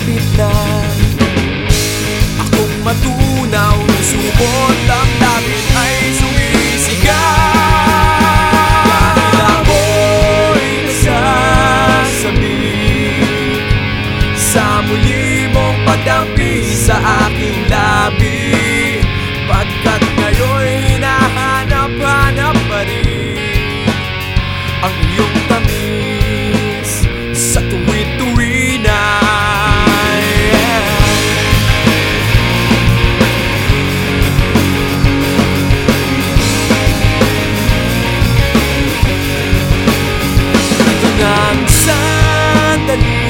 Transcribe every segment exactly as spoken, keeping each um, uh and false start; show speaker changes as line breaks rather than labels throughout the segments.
malapit na akong matunaw, sumot damdamin ay sumisigaw. Dahil ako'y nasasabi sa muli mong pagdampi sa aking labi, pagkat ngayon'y hinahanap-hanap pa rin ang iyong tamis sa tuwi-tuwi na. Ito ngang sandali,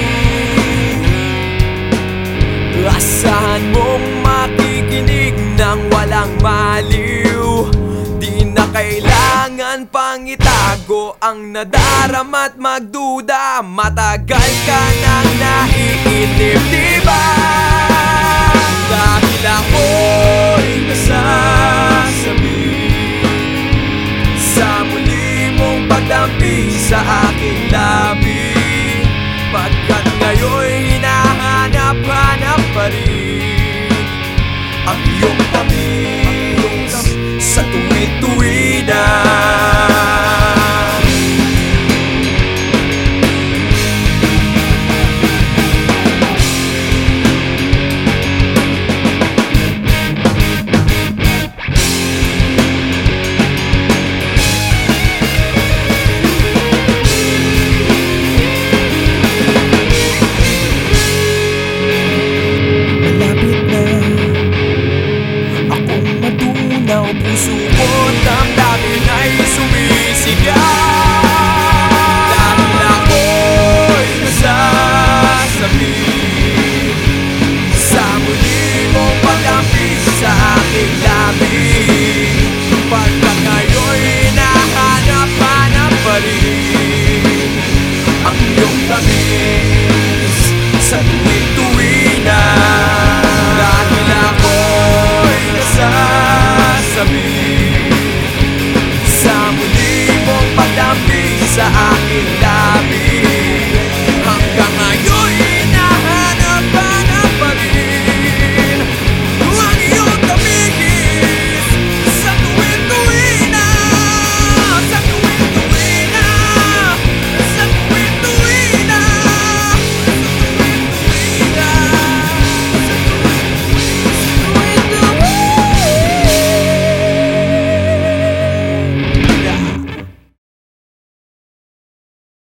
asahan mong makikinig ng walang maliw. Di na kailangan pang itago ang nadarama't magduda. Matagal ka nang naiinip, diba? Dahil ako'y nasasabi sa muli mong pagdampi sa aking labi, pagkat ngayon'y hinahanap-hanap pa rin ang iyong tamis sa tuwi-tuwi na. Puso ko damdamin ay sumisigaw. Dahil ako'y nasasabi sa muli mong pagdampi sa aking labi, pagkat ngayon'y hinahanap-hanap pa rin ang iyong tamis sa tuwi-tuwi na. Dahil ako'y nasasabi sa muli mong pagdampi sa aking labi,